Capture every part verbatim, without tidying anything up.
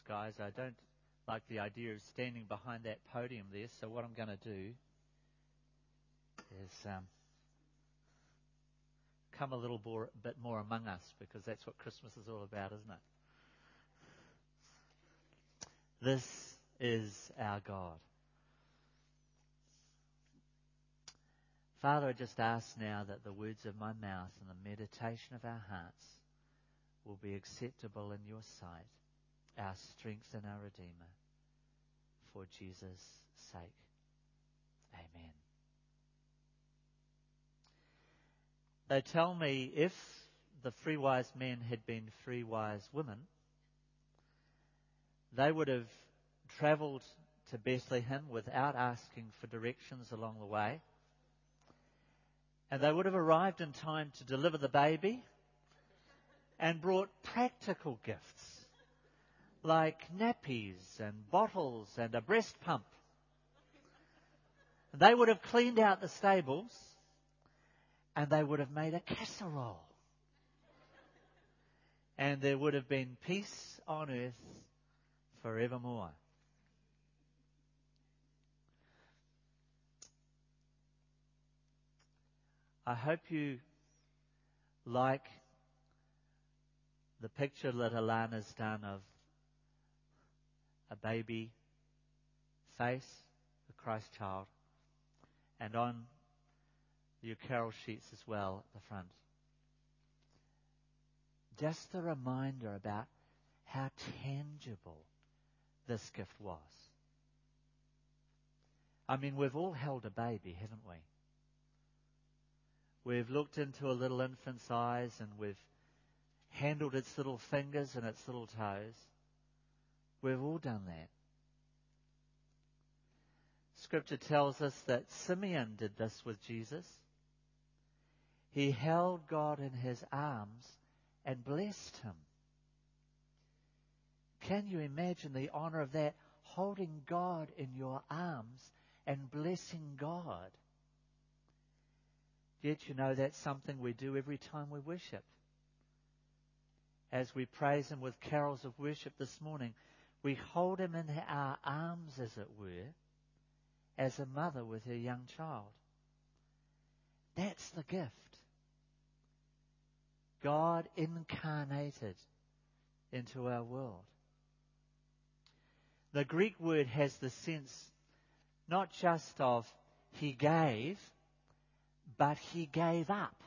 guys. I don't like the idea of standing behind that podium there, so what I'm going to do is um, come a little more, bit more among us, because that's what Christmas is all about, isn't it? This is our God. Father, I just ask now that the words of my mouth and the meditation of our hearts will be acceptable in your sight, our strength and our Redeemer, for Jesus' sake. Amen. They tell me if the three wise men had been three wise women, they would have travelled to Bethlehem without asking for directions along the way. And they would have arrived in time to deliver the baby and brought practical gifts like nappies and bottles and a breast pump. They would have cleaned out the stables and they would have made a casserole. And there would have been peace on earth forevermore. I hope you like the picture that Alana's done of a baby face, the Christ child, and on your carol sheets as well at the front. Just a reminder about how tangible this gift was. I mean, we've all held a baby, haven't we? We've looked into a little infant's eyes and we've handled its little fingers and its little toes. We've all done that. Scripture tells us that Simeon did this with Jesus. He held God in his arms and blessed him. Can you imagine the honor of that? Holding God in your arms and blessing God. Yet you know that's something we do every time we worship. As we praise Him with carols of worship this morning, we hold Him in our arms, as it were, as a mother with her young child. That's the gift. God incarnated into our world. The Greek word has the sense not just of He gave, but He gave up.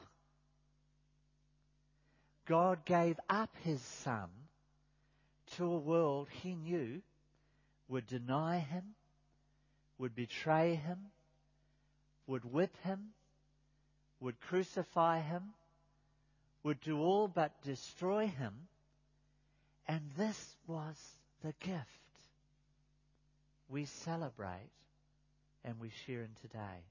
God gave up His Son to a world He knew would deny Him, would betray Him, would whip Him, would crucify Him, would do all but destroy Him. And this was the gift we celebrate and we share in today.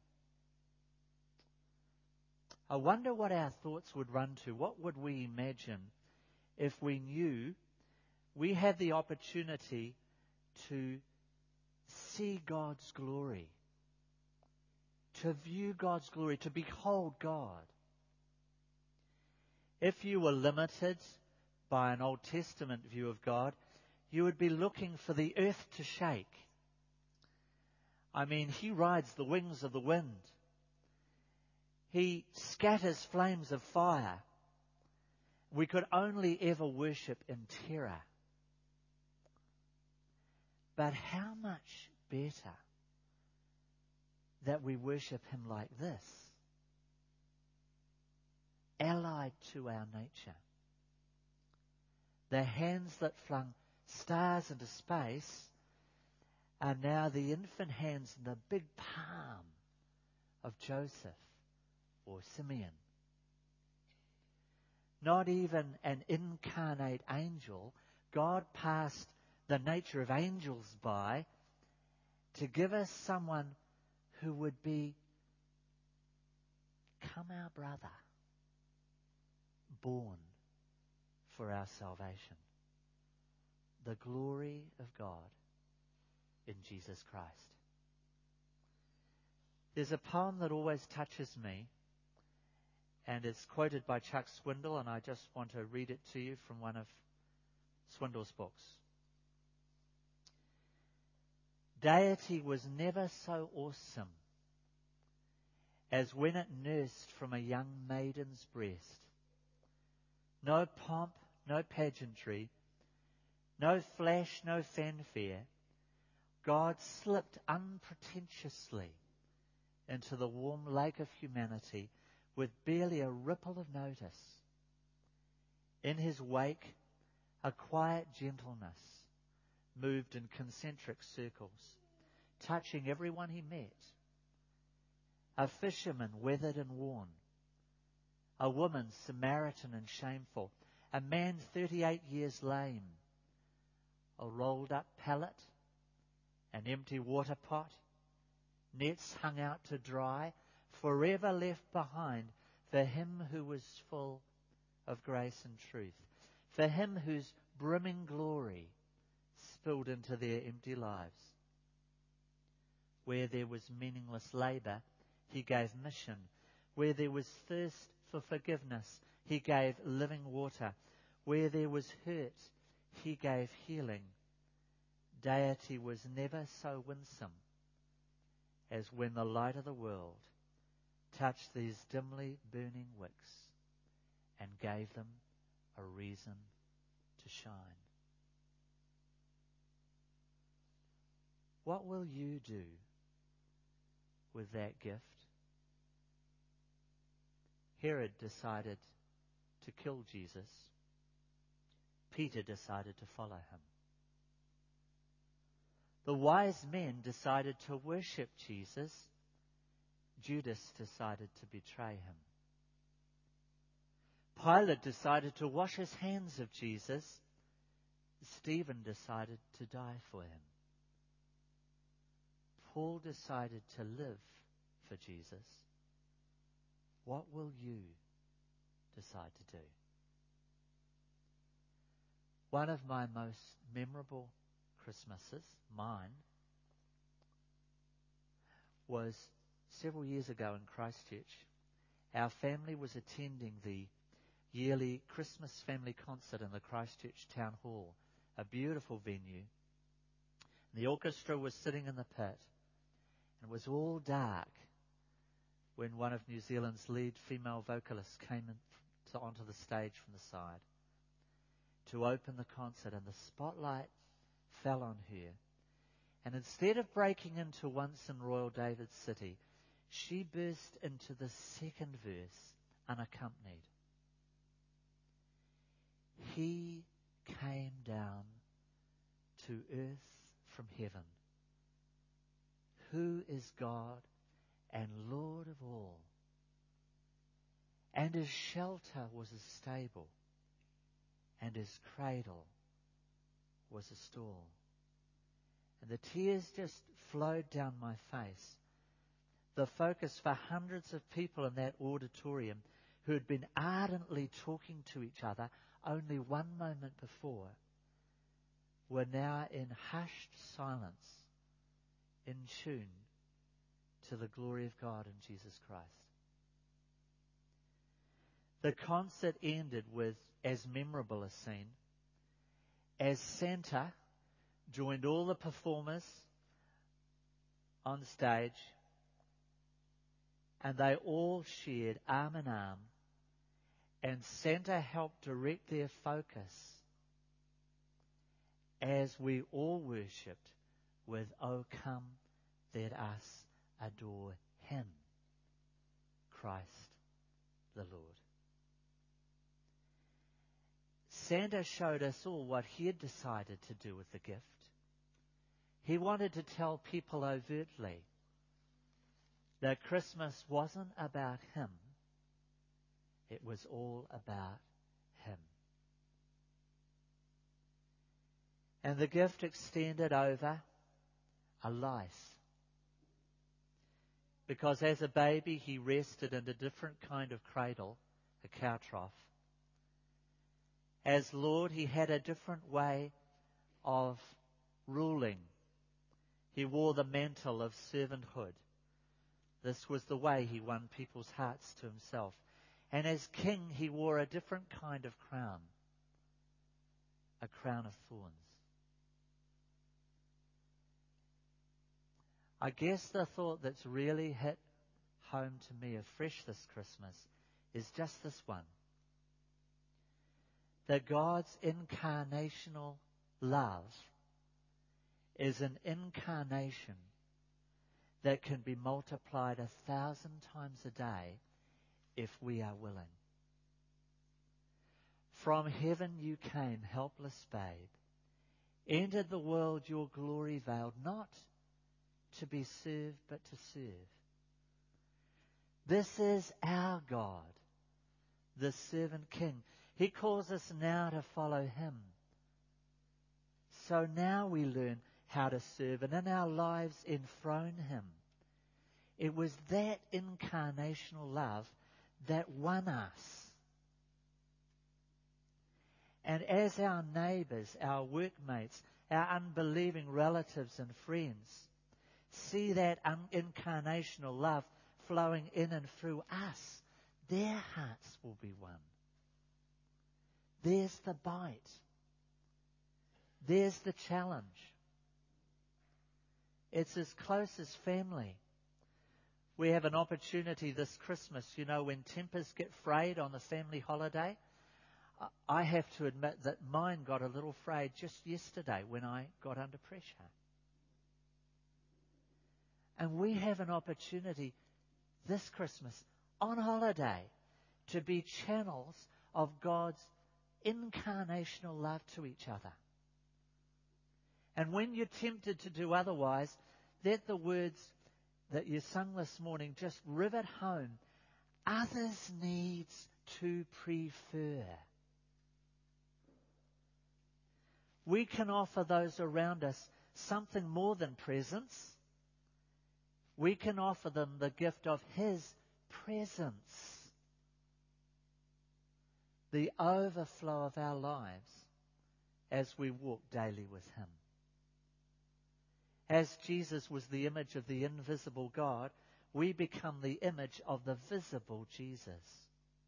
I wonder what our thoughts would run to. What would we imagine if we knew we had the opportunity to see God's glory, to view God's glory, to behold God? If you were limited by an Old Testament view of God, you would be looking for the earth to shake. I mean, He rides the wings of the wind. He scatters flames of fire. We could only ever worship in terror. But how much better that we worship Him like this, allied to our nature. The hands that flung stars into space are now the infant hands in the big palm of Joseph or Simeon. Not even an incarnate angel. God passed the nature of angels by to give us someone who would be come our brother, born for our salvation. The glory of God in Jesus Christ. There's a poem that always touches me, and it's quoted by Chuck Swindoll, and I just want to read it to you from one of Swindoll's books. Deity was never so awesome as when it nursed from a young maiden's breast. No pomp, no pageantry, no flash, no fanfare. God slipped unpretentiously into the warm lake of humanity with barely a ripple of notice. In his wake, a quiet gentleness moved in concentric circles, touching everyone he met. A fisherman weathered and worn, a woman Samaritan and shameful, a man thirty-eight years lame, a rolled-up pallet, an empty water pot, nets hung out to dry, forever left behind for him who was full of grace and truth, for him whose brimming glory spilled into their empty lives. Where there was meaningless labour, he gave mission. Where there was thirst for forgiveness, he gave living water. Where there was hurt, he gave healing. Deity was never so winsome as when the light of the world touched these dimly burning wicks and gave them a reason to shine. What will you do with that gift? Herod decided to kill Jesus. Peter decided to follow him. The wise men decided to worship Jesus. Judas decided to betray him. Pilate decided to wash his hands of Jesus. Stephen decided to die for him. Paul decided to live for Jesus. What will you decide to do? One of my most memorable Christmases, mine, was several years ago in Christchurch. Our family was attending the yearly Christmas family concert in the Christchurch Town Hall, a beautiful venue. The orchestra was sitting in the pit, and it was all dark when one of New Zealand's lead female vocalists came in to, onto the stage from the side to open the concert, and the spotlight fell on her. And instead of breaking into Once in Royal David's City, she burst into the second verse unaccompanied. He came down to earth from heaven, who is God and Lord of all. And his shelter was a stable, and his cradle was a stall. And the tears just flowed down my face. The focus for hundreds of people in that auditorium who had been ardently talking to each other only one moment before were now in hushed silence, in tune to the glory of God in Jesus Christ. The concert ended with as memorable a scene as Santa joined all the performers on stage, and they all shared arm in arm, and Santa helped direct their focus as we all worshipped with "O come, let us adore him, Christ the Lord." Santa showed us all what he had decided to do with the gift. He wanted to tell people overtly that Christmas wasn't about him. It was all about him. And the gift extended over a life. Because as a baby he rested in a different kind of cradle, a cow trough. As Lord, he had a different way of ruling. He wore the mantle of servanthood. This was the way he won people's hearts to himself. And as king, he wore a different kind of crown, a crown of thorns. I guess the thought that's really hit home to me afresh this Christmas is just this one. That God's incarnational love is an incarnation that can be multiplied a thousand times a day if we are willing. From heaven you came, helpless babe, entered the world your glory veiled, not to be served but to serve. This is our God, the servant king. He calls us now to follow him. So now we learn how to serve and in our lives enthrone him. It was that incarnational love that won us. And as our neighbours, our workmates, our unbelieving relatives and friends see that un- incarnational love flowing in and through us, their hearts will be won. There's the bite. There's the challenge. It's as close as family. We have an opportunity this Christmas, you know, when tempers get frayed on the family holiday. I have to admit that mine got a little frayed just yesterday when I got under pressure. And we have an opportunity this Christmas on holiday to be channels of God's incarnational love to each other. And when you're tempted to do otherwise, let the words that you sung this morning just rivet home. Others needs to prefer. We can offer those around us something more than presents. We can offer them the gift of his presence. The overflow of our lives as we walk daily with him. As Jesus was the image of the invisible God, we become the image of the visible Jesus.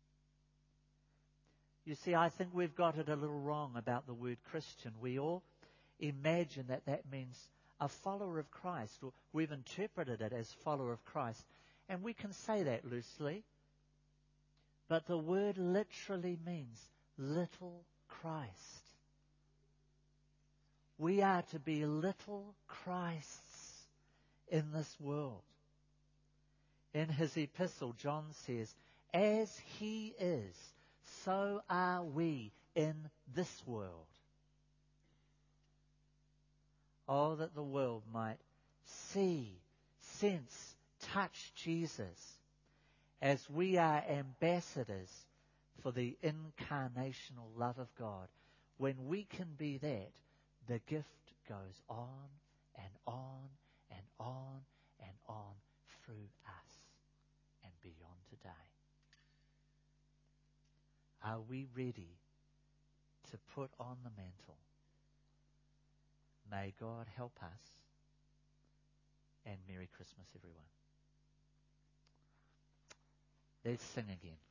You see, I think we've got it a little wrong about the word Christian. We all imagine that that means a follower of Christ, or we've interpreted it as follower of Christ. And we can say that loosely. But the word literally means little Christ. We are to be little Christs in this world. In his epistle, John says, as he is, so are we in this world. Oh, that the world might see, sense, touch Jesus as we are ambassadors for the incarnational love of God. When we can be that, the gift goes on and on and on and on through us and beyond today. Are we ready to put on the mantle? May God help us. And Merry Christmas, everyone. Let's sing again.